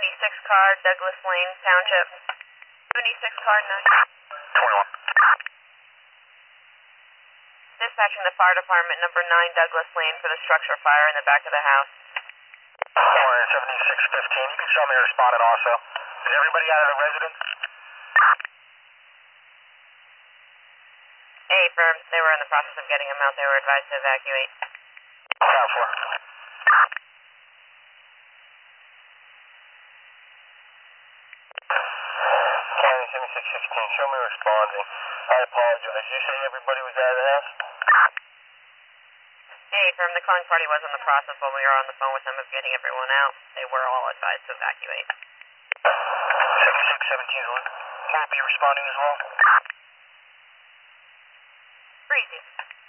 car, Douglas Lane, Township. 76 car, 21. Dispatching the fire department, number 9 Douglas Lane for the structure fire in the back of the house. 7615, you can show me responding also. Is everybody out of the residence? Hey, firm, they were in the process of getting them out. They were advised to evacuate. Count for. County 7616, show me responding. I apologize. You say everybody was out of the house? Hey, firm, the calling party was in the process while we were on the phone with them of getting everyone out. They were all advised to evacuate. 7617, will be responding as well? Breezy.